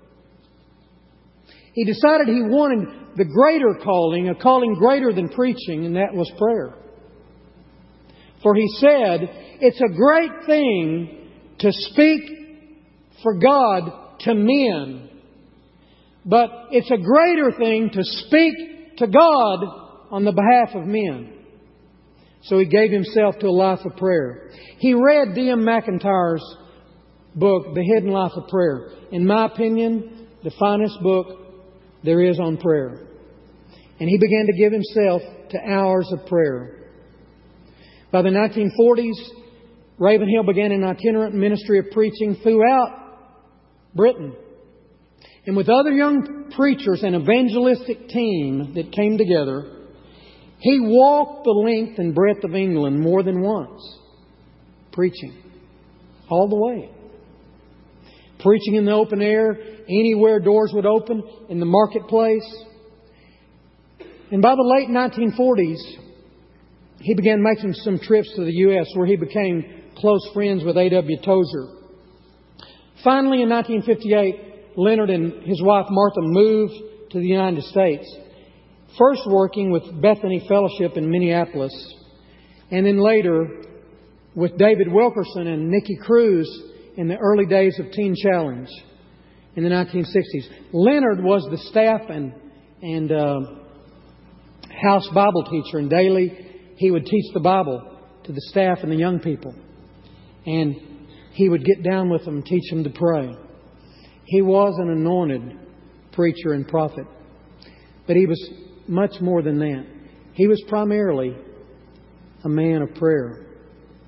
He decided he wanted the greater calling, a calling greater than preaching, and that was prayer. For he said, it's a great thing to speak for God to men, but it's a greater thing to speak to God on the behalf of men. So he gave himself to a life of prayer. He read D M McIntyre's book, The Hidden Life of Prayer. In my opinion, the finest book there is on prayer. And he began to give himself to hours of prayer. By the nineteen forties, Ravenhill began an itinerant ministry of preaching throughout Britain. And with other young preachers and evangelistic team that came together, he walked the length and breadth of England more than once, preaching all the way. Preaching in the open air, anywhere doors would open, in the marketplace. And by the late nineteen forties, he began making some trips to the U S where he became close friends with A W Tozer. Finally, in nineteen fifty-eight, Leonard and his wife Martha moved to the United States. First working with Bethany Fellowship in Minneapolis, and then later with David Wilkerson and Nikki Cruz in the early days of Teen Challenge in the nineteen sixties. Leonard was the staff and, and uh, house Bible teacher, and daily he would teach the Bible to the staff and the young people. And he would get down with them and teach them to pray. He was an anointed preacher and prophet. But he was much more than that. He was primarily a man of prayer.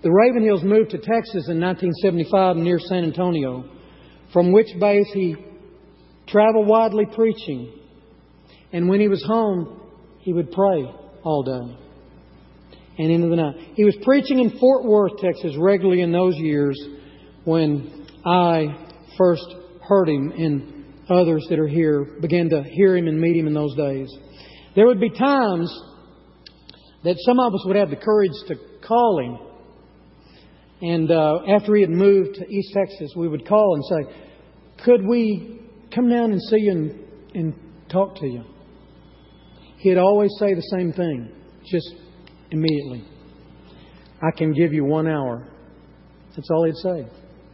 The Ravenhills moved to Texas in nineteen seventy-five near San Antonio, from which base he traveled widely preaching. And when he was home, he would pray all day and into the night. He was preaching in Fort Worth, Texas regularly in those years when I first heard him, and others that are here began to hear him and meet him in those days. There would be times that some of us would have the courage to call him. And uh, after he had moved to East Texas, we would call and say, could we come down and see you and, and talk to you? He'd always say the same thing, just immediately. I can give you one hour. That's all he'd say.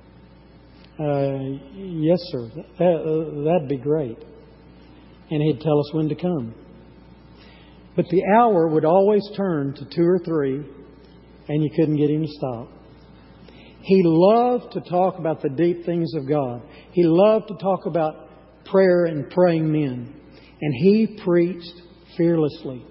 Uh, yes, sir. That, uh, that'd be great. And he'd tell us when to come. But the hour would always turn to two or three, and you couldn't get him to stop. He loved to talk about the deep things of God. He loved to talk about prayer and praying men. And he preached fearlessly.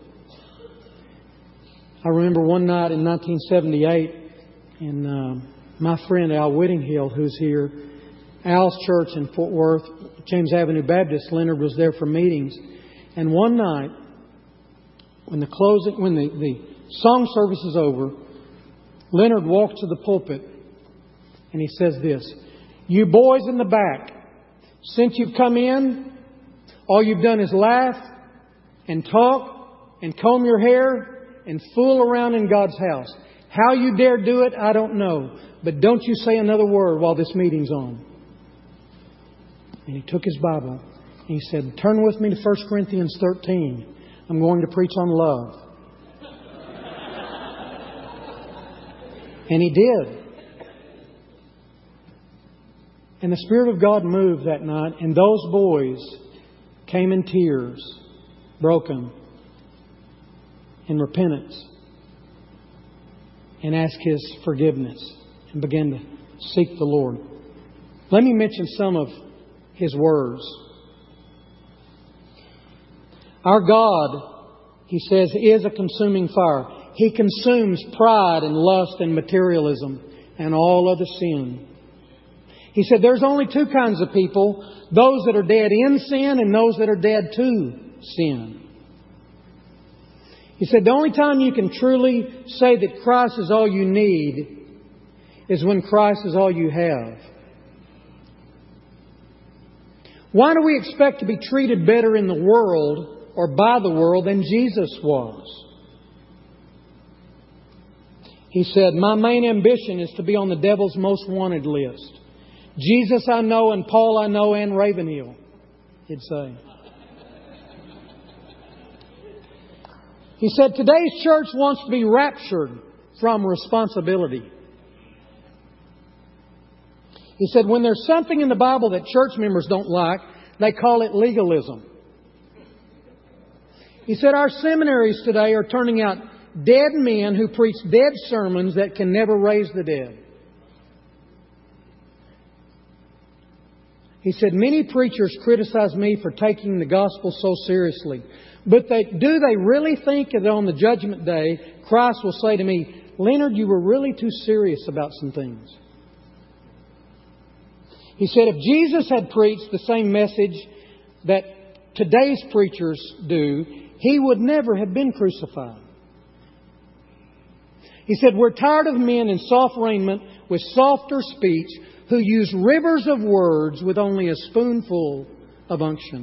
I remember one night in nineteen seventy-eight, and uh, my friend Al Whittinghill, who's here, Al's church in Fort Worth, James Avenue Baptist, Leonard was there for meetings. And one night, when the closing, when the, the song service is over, Leonard walks to the pulpit and he says this, "You boys in the back, since you've come in, all you've done is laugh and talk and comb your hair and fool around in God's house. How you dare do it, I don't know. But don't you say another word while this meeting's on." And he took his Bible and he said, "Turn with me to First Corinthians thirteen. I'm going to preach on love." And he did. And the Spirit of God moved that night, and those boys came in tears, broken, in repentance, and asked His forgiveness and began to seek the Lord. Let me mention some of His words. Our God, He says, is a consuming fire. He consumes pride and lust and materialism and all other sin. He said there's only two kinds of people, those that are dead in sin and those that are dead to sin. He said the only time you can truly say that Christ is all you need is when Christ is all you have. Why do we expect to be treated better in the world or by the world than Jesus was? He said, my main ambition is to be on the devil's most wanted list. Jesus I know, and Paul I know, and Ravenhill, he'd say. He said, today's church wants to be raptured from responsibility. He said, when there's something in the Bible that church members don't like, they call it legalism. He said, our seminaries today are turning out dead men who preach dead sermons that can never raise the dead. He said, many preachers criticize me for taking the gospel so seriously. But they, do they really think that on the judgment day, Christ will say to me, Leonard, you were really too serious about some things? He said, if Jesus had preached the same message that today's preachers do, He would never have been crucified. He said, we're tired of men in soft raiment with softer speech who use rivers of words with only a spoonful of unction.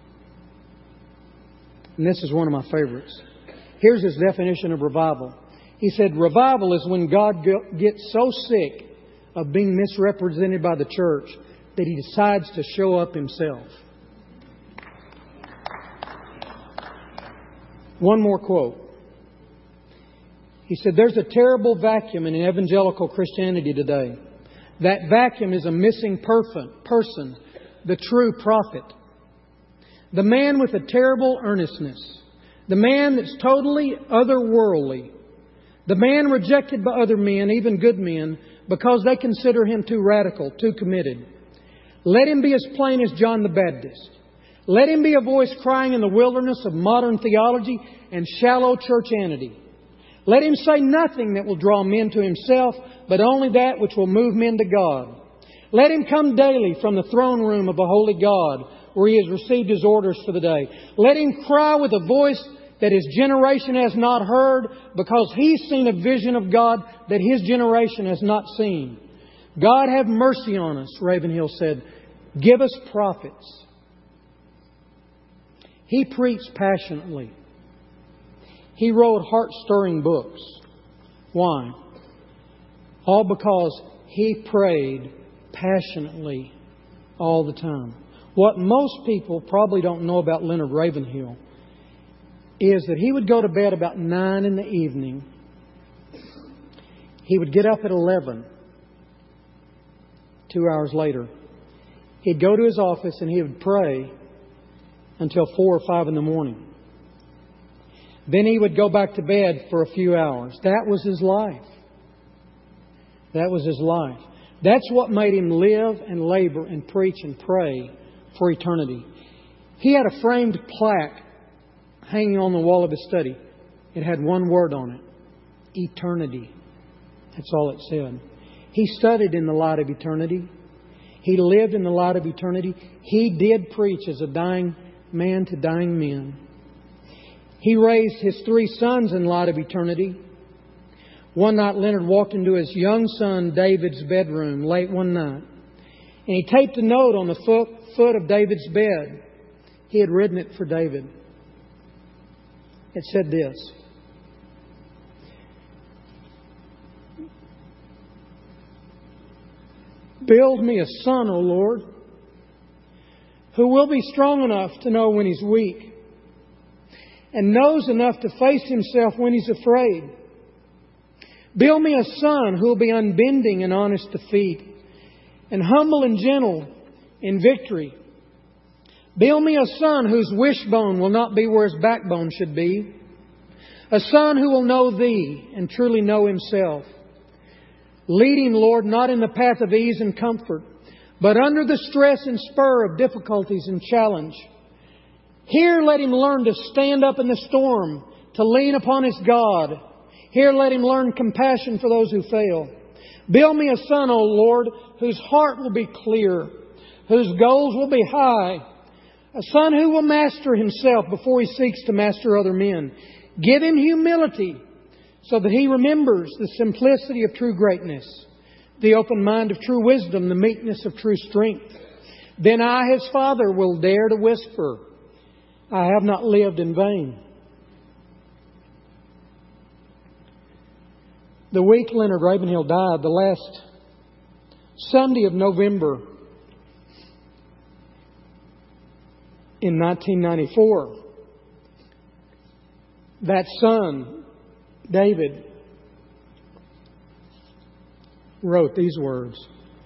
And this is one of my favorites. Here's his definition of revival. He said, revival is when God gets so sick of being misrepresented by the church that He decides to show up Himself. One more quote. He said, there's a terrible vacuum in evangelical Christianity today. That vacuum is a missing person, the true prophet. The man with a terrible earnestness. The man that's totally otherworldly. The man rejected by other men, even good men, because they consider him too radical, too committed. Let him be as plain as John the Baptist. Let him be a voice crying in the wilderness of modern theology and shallow churchianity. Let him say nothing that will draw men to himself, but only that which will move men to God. Let him come daily from the throne room of the holy God, where he has received his orders for the day. Let him cry with a voice that his generation has not heard, because he's seen a vision of God that his generation has not seen. God have mercy on us, Ravenhill said. Give us prophets. He preached passionately. He wrote heart-stirring books. Why? All because he prayed passionately all the time. What most people probably don't know about Leonard Ravenhill is that he would go to bed about nine in the evening. He would get up at eleven. Two hours later, he'd go to his office and he would pray until four or five in the morning. Then he would go back to bed for a few hours. That was his life. That was his life. That's what made him live and labor and preach and pray for eternity. He had a framed plaque hanging on the wall of his study. It had one word on it: eternity. That's all it said. He studied in the light of eternity. He lived in the light of eternity. He did preach as a dying man to dying men. He raised his three sons in light of eternity. One night Leonard walked into his young son David's bedroom late one night, and he taped a note on the foot, foot of David's bed. He had written it for David. It said this: "Build me a son, O Lord, who will be strong enough to know when he's weak, and knows enough to face himself when he's afraid. Build me a son who will be unbending in honest defeat, and humble and gentle in victory. Build me a son whose wishbone will not be where his backbone should be. A son who will know Thee and truly know himself. Lead him, Lord, not in the path of ease and comfort, but under the stress and spur of difficulties and challenge. Here let him learn to stand up in the storm, to lean upon his God. Here let him learn compassion for those who fail. Build me a son, O Lord, whose heart will be clear, whose goals will be high. A son who will master himself before he seeks to master other men. Give him humility so that he remembers the simplicity of true greatness, the open mind of true wisdom, the meekness of true strength. Then I, his father, will dare to whisper, I have not lived in vain." The week Leonard Ravenhill died, the last Sunday of November in nineteen ninety-four, that son, David, wrote these words: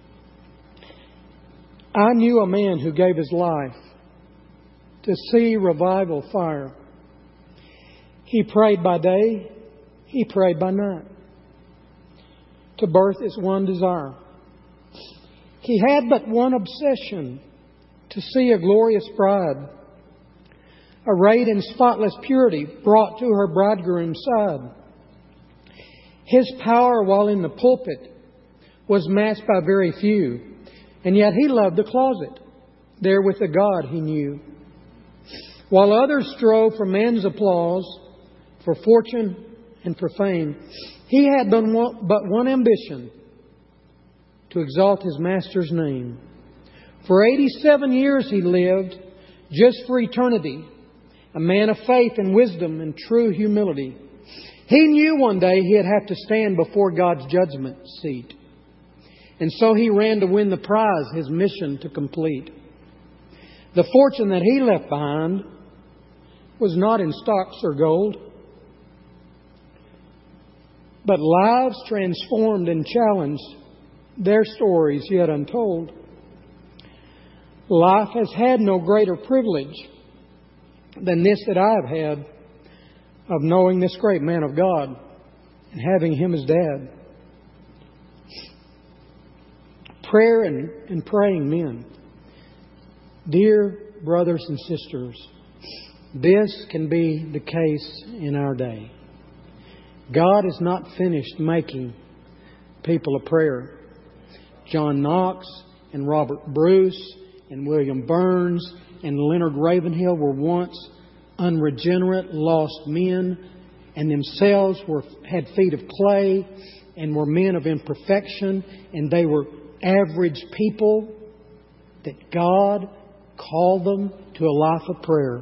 "I knew a man who gave his life to see revival fire. He prayed by day, he prayed by night. To birth is one desire. He had but one obsession, to see a glorious bride, arrayed in spotless purity, brought to her bridegroom's side. His power while in the pulpit was matched by very few, and yet he loved the closet, there with the God he knew. While others strove for man's applause, for fortune and for fame, he had but one, but one ambition, to exalt his Master's name. For eighty-seven years he lived, just for eternity, a man of faith and wisdom and true humility. He knew one day he'd have to stand before God's judgment seat. And so he ran to win the prize, his mission to complete. The fortune that he left behind was not in stocks or gold, but lives transformed and challenged, their stories yet untold. Life has had no greater privilege than this that I have had, of knowing this great man of God and having him as Dad. Prayer and, and praying men. Dear brothers and sisters, this can be the case in our day. God is not finished making people of prayer. John Knox and Robert Bruce and William Burns and Leonard Ravenhill were once unregenerate, lost men, and themselves were had feet of clay and were men of imperfection, and they were average people that God called them to a life of prayer.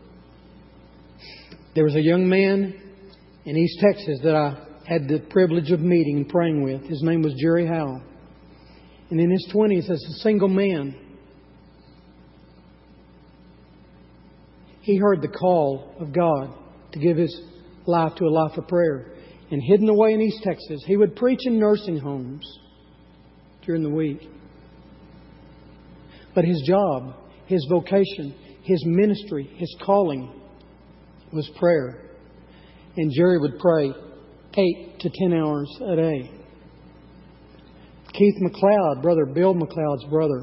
There was a young man in East Texas that I had the privilege of meeting and praying with. His name was Jerry Howell. And in his twenties, as a single man, he heard the call of God to give his life to a life of prayer. And hidden away in East Texas, he would preach in nursing homes during the week. But his job, his vocation, his ministry, his calling was prayer. And Jerry would pray eight to ten hours a day. Keith McLeod, brother Bill McLeod's brother,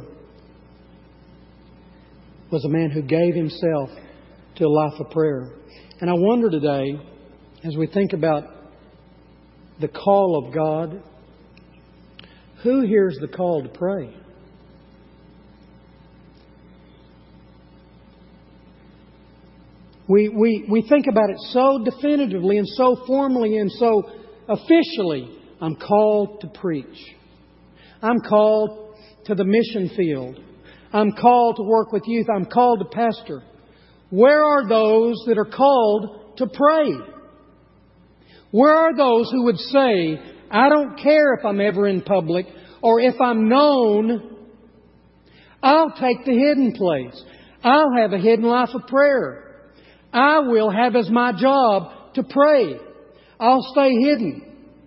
was a man who gave himself to a life of prayer. And I wonder today, as we think about the call of God, who hears the call to pray? We, we, we think about it so definitively and so formally and so officially. I'm called to preach. I'm called to the mission field. I'm called to work with youth. I'm called to pastor. Where are those that are called to pray? Where are those who would say, I don't care if I'm ever in public or if I'm known, I'll take the hidden place. I'll have a hidden life of prayer. I will have as my job to pray. I'll stay hidden.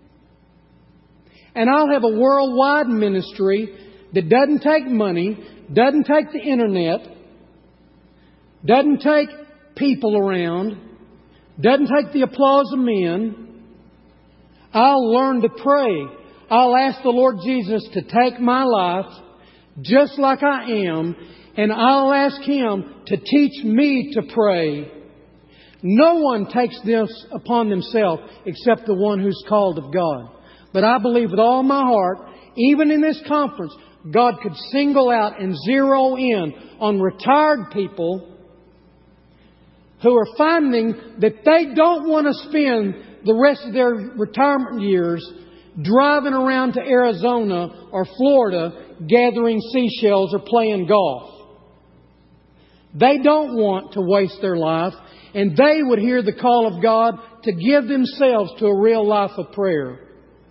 And I'll have a worldwide ministry that doesn't take money, doesn't take the internet, doesn't take people around, doesn't take the applause of men. I'll learn to pray. I'll ask the Lord Jesus to take my life just like I am, and I'll ask Him to teach me to pray. No one takes this upon themselves except the one who's called of God. But I believe with all my heart, even in this conference, God could single out and zero in on retired people who are finding that they don't want to spend the rest of their retirement years driving around to Arizona or Florida gathering seashells or playing golf. They don't want to waste their life, and they would hear the call of God to give themselves to a real life of prayer.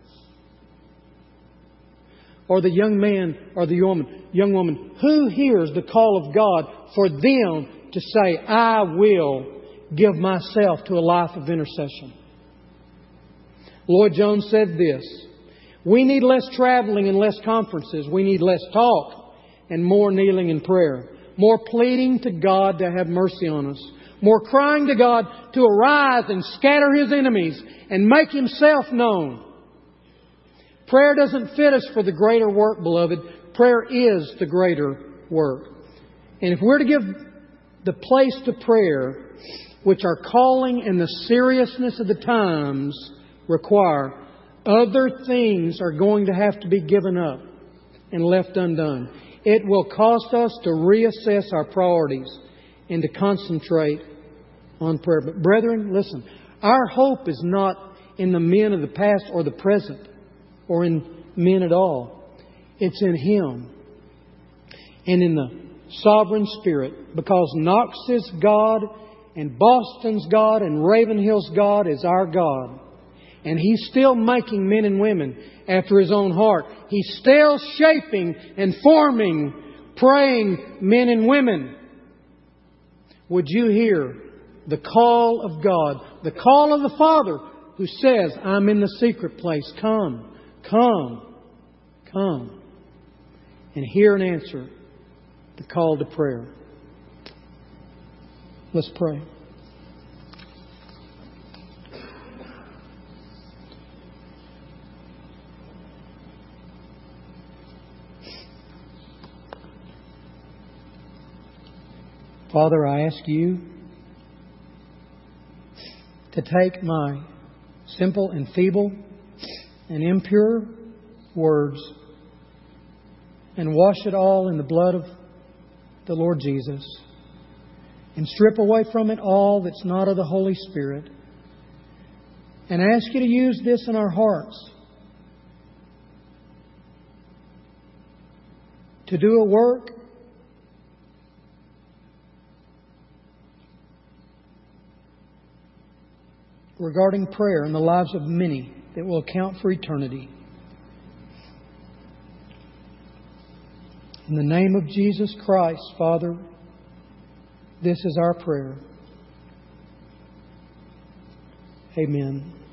Or the young man or the woman, young woman who hears the call of God for them to say, I will give myself to a life of intercession. Lloyd Jones said this, we need less traveling and less conferences. We need less talk and more kneeling in prayer. More pleading to God to have mercy on us. More crying to God to arise and scatter His enemies and make Himself known. Prayer doesn't fit us for the greater work, beloved. Prayer is the greater work. And if we're to give the place to prayer, which our calling and the seriousness of the times require, other things are going to have to be given up and left undone. It will cost us to reassess our priorities and to concentrate on prayer. But brethren, listen, our hope is not in the men of the past or the present or in men at all. It's in Him and in the sovereign Spirit, because Knox's God and Boston's God and Ravenhill's God is our God. And He's still making men and women after His own heart. He's still shaping and forming, praying men and women. Would you hear the call of God, the call of the Father who says, I'm in the secret place. Come, come, come. And hear and answer the call to prayer. Let's pray. Father, I ask You to take my simple and feeble and impure words, and wash it all in the blood of the Lord Jesus, and strip away from it all that's not of the Holy Spirit, and ask You to use this in our hearts to do a work regarding prayer in the lives of many that will account for eternity. In the name of Jesus Christ, Father, this is our prayer. Amen.